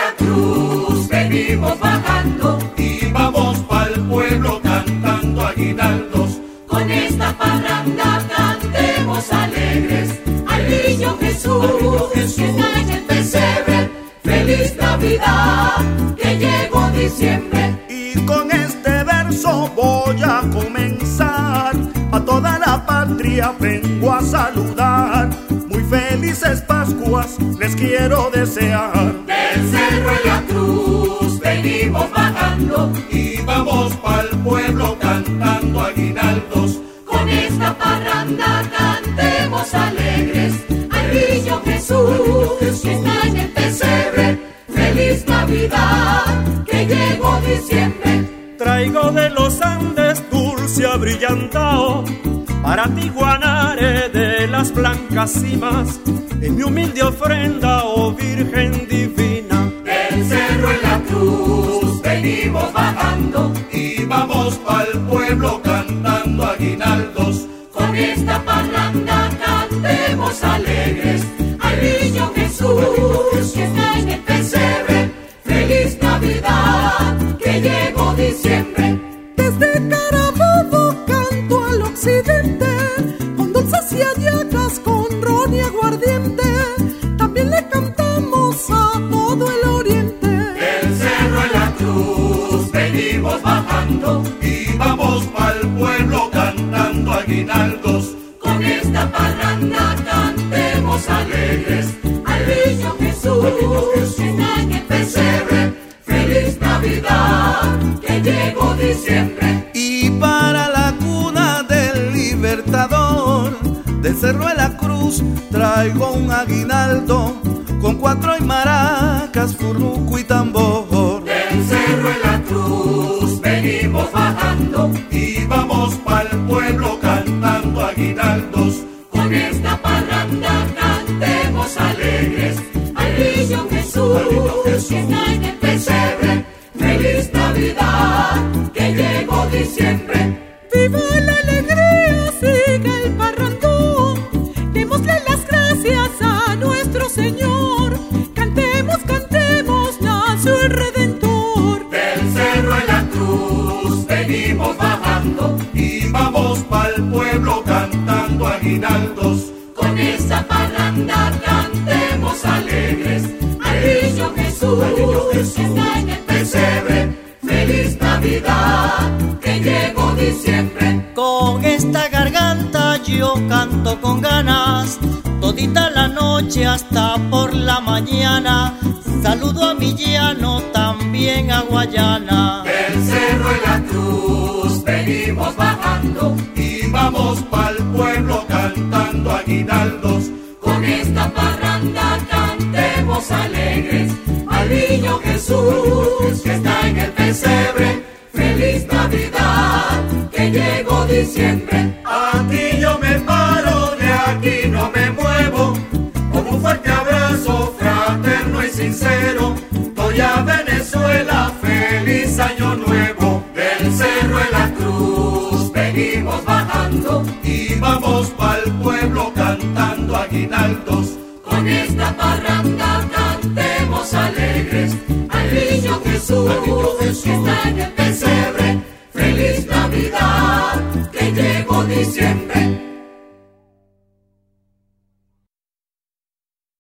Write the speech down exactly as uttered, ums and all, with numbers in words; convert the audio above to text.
la cruz venimos bajando y vamos pa'l pueblo cantando aguinaldos. Con esta parranda cantemos alegres al niño Jesús, al niño Jesús que está en el pesebre. Feliz Navidad, que llegó diciembre. Y con este verso voy a comenzar. A toda la patria vengo a saludar. Muy felices Pascuas les quiero desear. Del cerro en la cruz venimos bajando y vamos pa'l pueblo cantando aguinaldos. Con esta parranda cantemos alegres al niño Jesús, que está en el pesebre. Feliz Navidad, que llegó diciembre. Traigo de los Andes dulce abrillantao para ti, Guanare, de las blancas cimas, en mi humilde ofrenda, oh Virgen divina. Del cerro en la cruz venimos bajando y vamos pa'l pueblo cantando aguinaldos. Con esta parranda cantemos alegres al niño Jesús, que está en el pesebre. Feliz Navidad, que llegó diciembre. Desde Carabobo canto al occidente, con dulces y hallacas, con ron y aguardiente. También le cantamos a todo el oriente. Del cerro en la cruz venimos bajando y vamos pa'l pueblo cantando aguinaldos. Con esta parranda cantemos alegres al niño Jesús, que está en el pesebre. Feliz Navidad, que llegó diciembre. Y para la cuna del Libertador, del Cerro de la Cruz, traigo un aguinaldo con cuatro y maracas, furruco y tambor. Del Cerro en la Cruz venimos bajando y vamos pa'l pueblo cantando aguinaldos. Con esta parranda cantemos alegres al niño Jesús, al niño Jesús que está en el pesebre. Feliz Navidad, que llegó diciembre. ¡Viva la alegría! Siga el parrandón. Démosle las gracias a nuestro Señor. Cantemos, cantemos, nació el Redentor. Del cerro en la cruz venimos bajando y vamos pa'l pueblo cantando aguinaldos. Con esta parranda cantemos alegres al niño Jesús, al niño Jesús que está en el pesebre. Feliz Navidad, que llegó diciembre. Con esta garganta yo canto con ganas, todita la noche hasta por la mañana. Saludo a mi llano, también a Guayana. Del cerro en la cruz venimos bajando y vamos pa'l pueblo cantando aguinaldos. Con esta parranda cantemos alegres al niño Jesús, que está en el pesebre. Feliz Navidad, que llegó diciembre. Aquí yo me paro, de aquí no me muevo, con un fuerte abrazo fraterno y sincero. Doy a Venezuela feliz año nuevo. Del cerro en la cruz venimos bajando y vamos pa'l pueblo cantando aguinaldos. Con esta parranda cantemos alegres al niño Jesús, al niño Jesús que está en el pesebre. Feliz Navidad, que llegó diciembre.